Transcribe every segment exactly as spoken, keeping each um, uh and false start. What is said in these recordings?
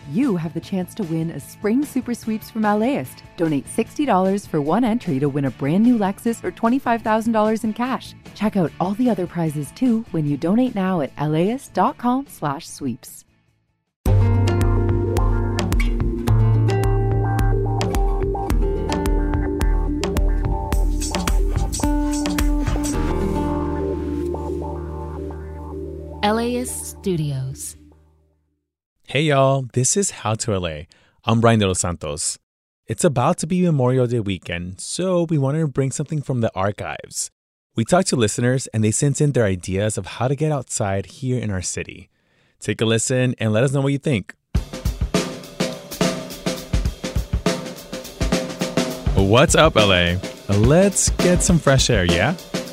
you have the chance to win a spring super sweeps from LAist. Donate sixty dollars for one entry to win a brand new Lexus or twenty-five thousand dollars in cash. Check out all the other prizes too when you donate now at laist.com slash sweeps. LAist Studios. Hey y'all, this is How to L A. I'm Brian De Los Santos. It's about to be Memorial Day weekend, so we wanted to bring something from the archives. We talked to listeners and they sent in their ideas of how to get outside here in our city. Take a listen and let us know what you think. What's up, L A? Let's get some fresh air, yeah?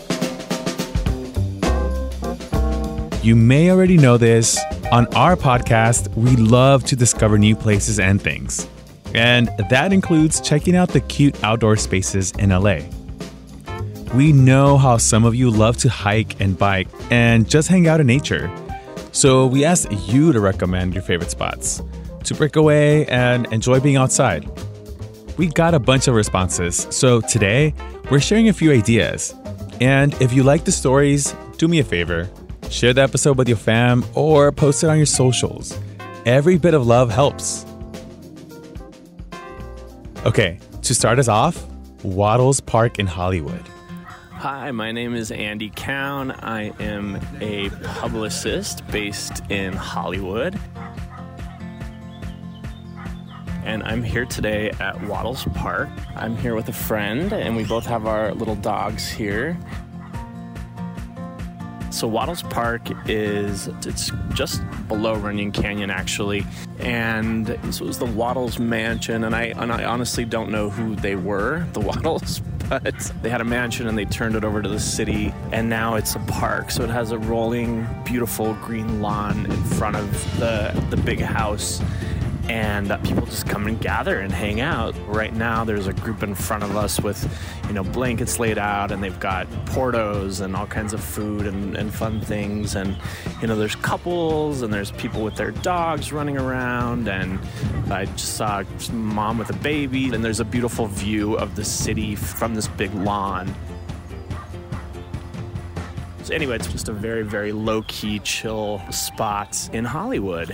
You may already know this. On our podcast, we love to discover new places and things. And that includes checking out the cute outdoor spaces in L A. We know how some of you love to hike and bike and just hang out in nature. So we asked you to recommend your favorite spots to break away and enjoy being outside. We got a bunch of responses, so today we're sharing a few ideas. And if you like the stories, do me a favor. Share the episode with your fam or post it on your socials. Every bit of love helps. Okay, to start us off, Wattles Park in Hollywood. Hi, my name is Andy Cown. I am a publicist based in Hollywood. And I'm here today at Wattles Park. I'm here with a friend, and we both have our little dogs here. So Wattles Park is, it's just below Runyon Canyon, actually. And this was the Wattles Mansion, and I, and I honestly don't know who they were, the Wattles, but they had a mansion and they turned it over to the city, and now it's a park. So it has a rolling, beautiful green lawn in front of the, the big house. And uh, people just come and gather and hang out. Right now, there's a group in front of us with, you know, blankets laid out, and they've got portos and all kinds of food and, and fun things. And, you know, there's couples and there's people with their dogs running around. And I just saw a mom with a baby. And there's a beautiful view of the city from this big lawn. So anyway, it's just a very, very low-key, chill spot in Hollywood.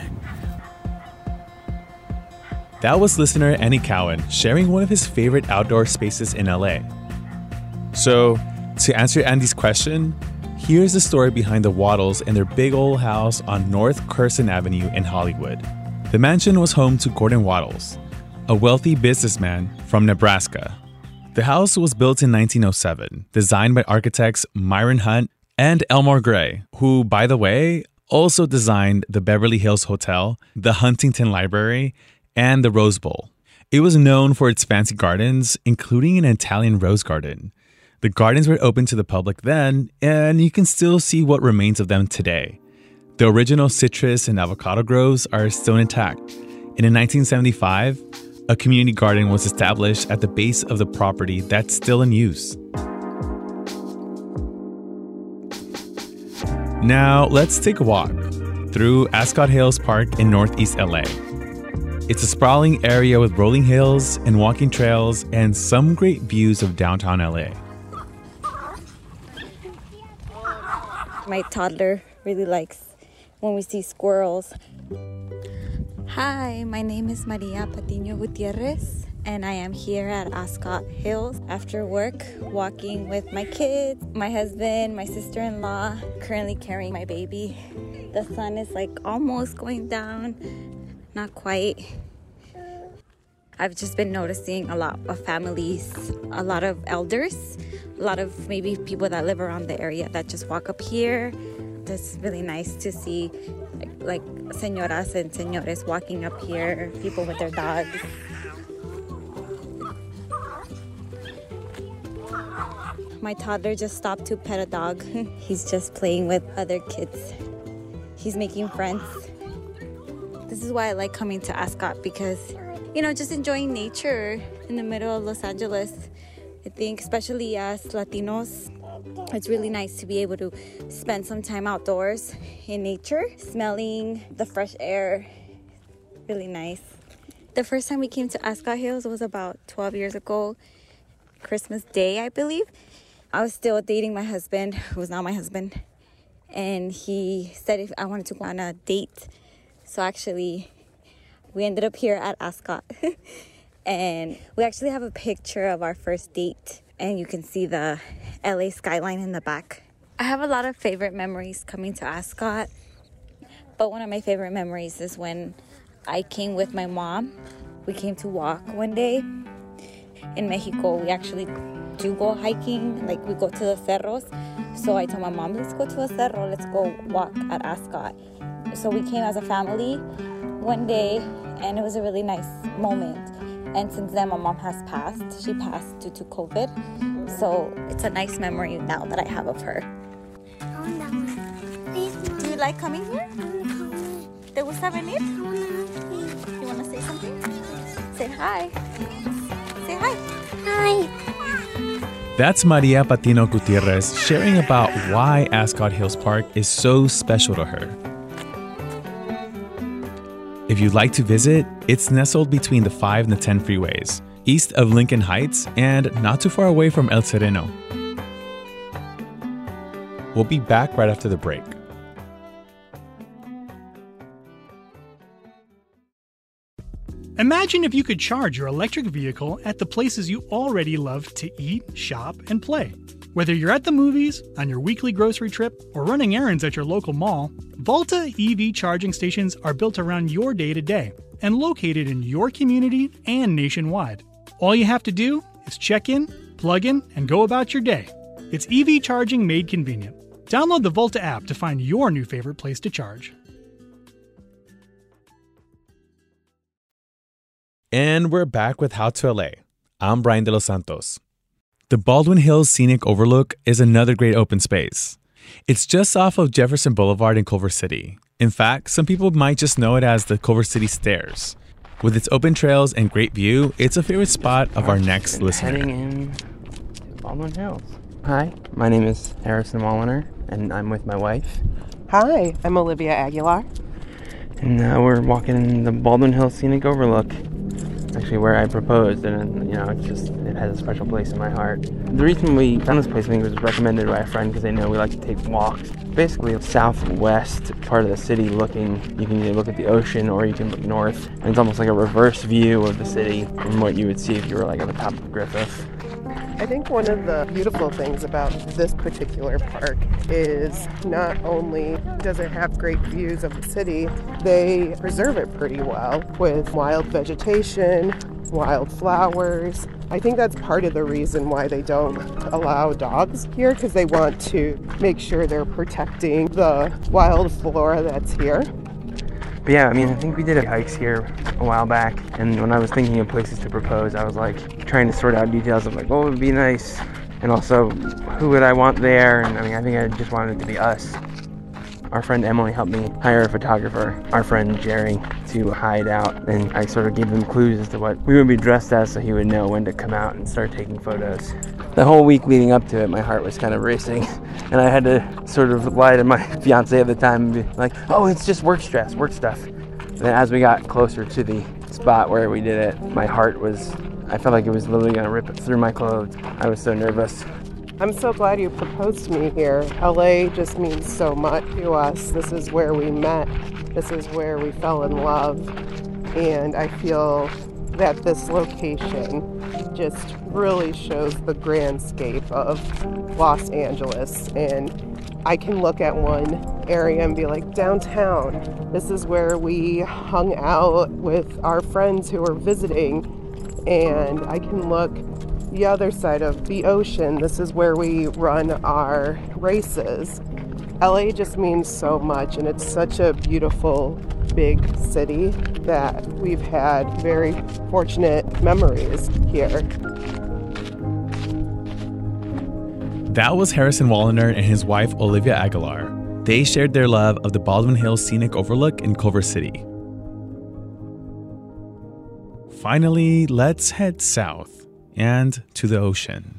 That was listener Andy Cowan sharing one of his favorite outdoor spaces in L A. So, to answer Andy's question, here's the story behind the Wattles and their big old house on North Curzon Avenue in Hollywood. The mansion was home to Gordon Wattles, a wealthy businessman from Nebraska. The house was built in nineteen oh seven, designed by architects Myron Hunt and Elmore Gray, who, by the way, also designed the Beverly Hills Hotel, the Huntington Library, and the Rose Bowl. It was known for its fancy gardens, including an Italian rose garden. The gardens were open to the public then, and you can still see what remains of them today. The original citrus and avocado groves are still intact. And in nineteen seventy-five, a community garden was established at the base of the property that's still in use. Now, let's take a walk through Ascot Hills Park in Northeast L A. It's a sprawling area with rolling hills and walking trails and some great views of downtown L A. My toddler really likes when we see squirrels. Hi, my name is Maria Patiño Gutierrez, and I am here at Ascot Hills after work, walking with my kids, my husband, my sister-in-law, currently carrying my baby. The sun is like almost going down. Not quite. I've just been noticing a lot of families, a lot of elders, a lot of maybe people that live around the area that just walk up here. It's really nice to see like señoras and señores walking up here, people with their dogs. My toddler just stopped to pet a dog. He's just playing with other kids. He's making friends. This is why I like coming to Ascot, because, you know, just enjoying nature in the middle of Los Angeles. I think especially as Latinos, it's really nice to be able to spend some time outdoors in nature, smelling the fresh air. really nice. The first time we came to Ascot Hills was about twelve years ago, Christmas Day, I believe. I was still dating my husband, who was not my husband, and he said if I wanted to go on a date. So actually, we ended up here at Ascot, and we actually have a picture of our first date, and you can see the L A skyline in the back. I have a lot of favorite memories coming to Ascot, but one of my favorite memories is when I came with my mom. We came to walk one day. In Mexico, we actually do go hiking, like we go to the cerros. So I told my mom, let's go to the cerro, let's go walk at Ascot. So we came as a family one day, and it was a really nice moment. And since then, my mom has passed. She passed due to COVID. So it's a nice memory now that I have of her. Do you like coming here? ¿Te gusta venir? You want to say something? Say hi. Say hi. Hi. That's Maria Patino Gutierrez sharing about why Ascot Hills Park is so special to her. If you'd like to visit, it's nestled between the five and the ten freeways, east of Lincoln Heights and not too far away from El Sereno. We'll be back right after the break. Imagine if you could charge your electric vehicle at the places you already love to eat, shop, and play. Whether you're at the movies, on your weekly grocery trip, or running errands at your local mall, Volta E V charging stations are built around your day-to-day and located in your community and nationwide. All you have to do is check in, plug in, and go about your day. It's E V charging made convenient. Download the Volta app to find your new favorite place to charge. And we're back with How to L A. I'm Brian De Los Santos. The Baldwin Hills Scenic Overlook is another great open space. It's just off of Jefferson Boulevard in Culver City. In fact, some people might just know it as the Culver City Stairs. With its open trails and great view, it's a favorite spot of our next and listener. Heading in to Baldwin Hills. Hi, my name is Harrison Walliner, and I'm with my wife. Hi, I'm Olivia Aguilar. And uh, we're walking in the Baldwin Hills Scenic Overlook. Actually where I proposed, and you know, it's just, it has a special place in my heart. The reason we found this place, I think, was recommended by a friend because they know we like to take walks. Basically, southwest part of the city looking, you can either look at the ocean or you can look north, and it's almost like a reverse view of the city from what you would see if you were like at the top of Griffith. I think one of the beautiful things about this particular park is not only does it have great views of the city, they preserve it pretty well with wild vegetation, wild flowers. I think that's part of the reason why they don't allow dogs here, because they want to make sure they're protecting the wild flora that's here. But yeah, I mean, I think we did hikes here a while back, and when I was thinking of places to propose, I was like trying to sort out details of like what would be nice, and also who would I want there, and I mean, I think I just wanted it to be us. Our friend Emily helped me hire a photographer, our friend Jerry, to hide out, and I sort of gave him clues as to what we would be dressed as so he would know when to come out and start taking photos. The whole week leading up to it, my heart was kind of racing, and I had to sort of lie to my fiance at the time and be like, oh, it's just work stress, work stuff. And then as we got closer to the spot where we did it, my heart was, I felt like it was literally going to rip through my clothes. I was so nervous. I'm so glad you proposed to me here. L A just means so much to us. This is where we met. This is where we fell in love. And I feel that this location just really shows the grandscape of Los Angeles. And I can look at one area and be like, downtown. This is where we hung out with our friends who were visiting. And I can look the other side of the ocean. This is where we run our races. L A just means so much, and it's such a beautiful, big city that we've had very fortunate memories here. That was Harrison Walliner and his wife Olivia Aguilar. They shared their love of the Baldwin Hills Scenic Overlook in Culver City. Finally, let's head south and to the ocean.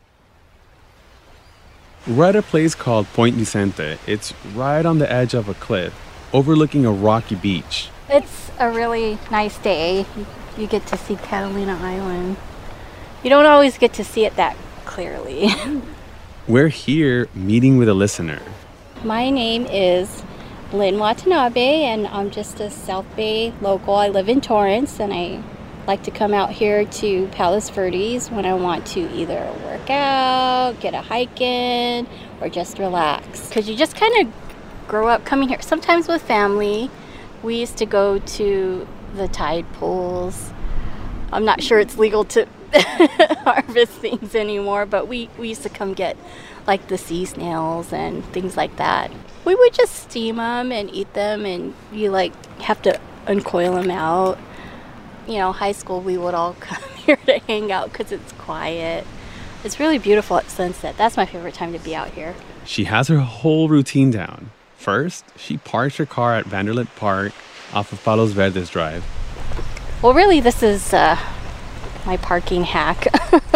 We're at a place called Point Vicente. It's right on the edge of a cliff, overlooking a rocky beach. It's a really nice day. You get to see Catalina Island. You don't always get to see it that clearly. We're here meeting with a listener. My name is Lynn Watanabe, and I'm just a South Bay local. I live in Torrance, and I like to come out here to Palos Verdes when I want to either work out, get a hike in, or just relax. Because you just kind of grow up coming here, sometimes with family. We used to go to the tide pools. I'm not sure it's legal to harvest things anymore, but we, we used to come get like the sea snails and things like that. We would just steam them and eat them, and you like have to uncoil them out. You know, high school, we would all come here to hang out because it's quiet. It's really beautiful at sunset. That's my favorite time to be out here. She has her whole routine down. First, she parks her car at Vanderlip Park off of Palos Verdes Drive. Well, really, this is uh, my parking hack.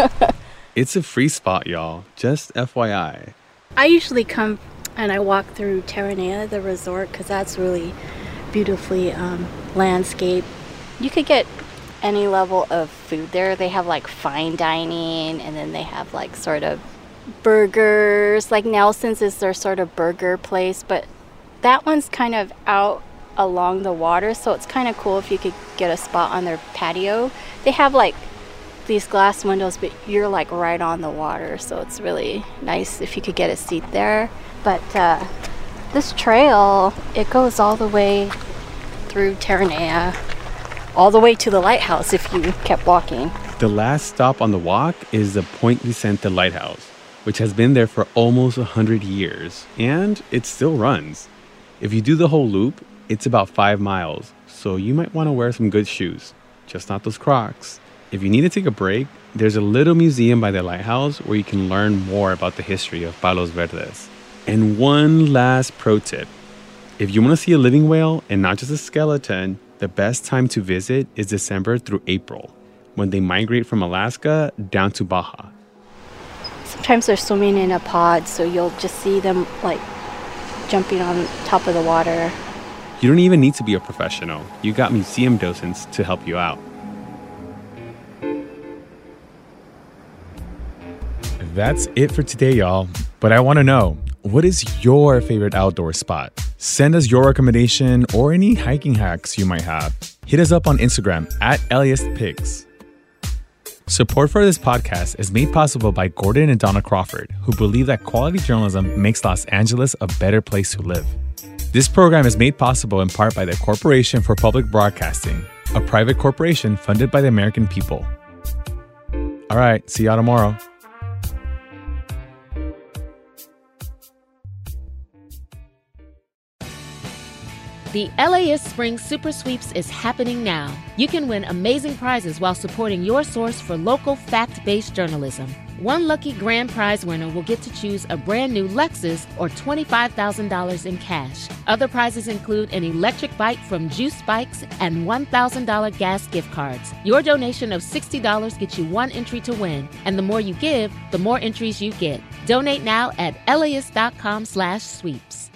It's a free spot, y'all. Just F Y I. I usually come and I walk through Terranea, the resort, because that's really beautifully um, landscaped. You could get any level of food there. They have like fine dining, and then they have like sort of burgers. Like Nelson's is their sort of burger place, but that one's kind of out along the water, so it's kind of cool if you could get a spot on their patio. They have like these glass windows, but you're like right on the water, so it's really nice if you could get a seat there. But uh, this trail, it goes all the way through Terranea, all the way to the lighthouse if you kept walking. The last stop on the walk is the Point Vicente Lighthouse, which has been there for almost one hundred years, and it still runs. If you do the whole loop, it's about five miles, so you might want to wear some good shoes, just not those Crocs. If you need to take a break, there's a little museum by the lighthouse where you can learn more about the history of Palos Verdes. And one last pro tip. If you want to see a living whale and not just a skeleton, the best time to visit is December through April, when they migrate from Alaska down to Baja. Sometimes they're swimming in a pod, so you'll just see them like jumping on top of the water. You don't even need to be a professional. You got museum docents to help you out. That's it for today, y'all. But I want to know, what is your favorite outdoor spot? Send us your recommendation or any hiking hacks you might have. Hit us up on Instagram at LAistPics. Support for this podcast is made possible by Gordon and Donna Crawford, who believe that quality journalism makes Los Angeles a better place to live. This program is made possible in part by the Corporation for Public Broadcasting, a private corporation funded by the American people. All right, see y'all tomorrow. The LAist Spring Super Sweeps is happening now. You can win amazing prizes while supporting your source for local fact-based journalism. One lucky grand prize winner will get to choose a brand new Lexus or twenty-five thousand dollars in cash. Other prizes include an electric bike from Juice Bikes and one thousand dollars gas gift cards. Your donation of sixty dollars gets you one entry to win, and the more you give, the more entries you get. Donate now at laist dot com slash sweeps.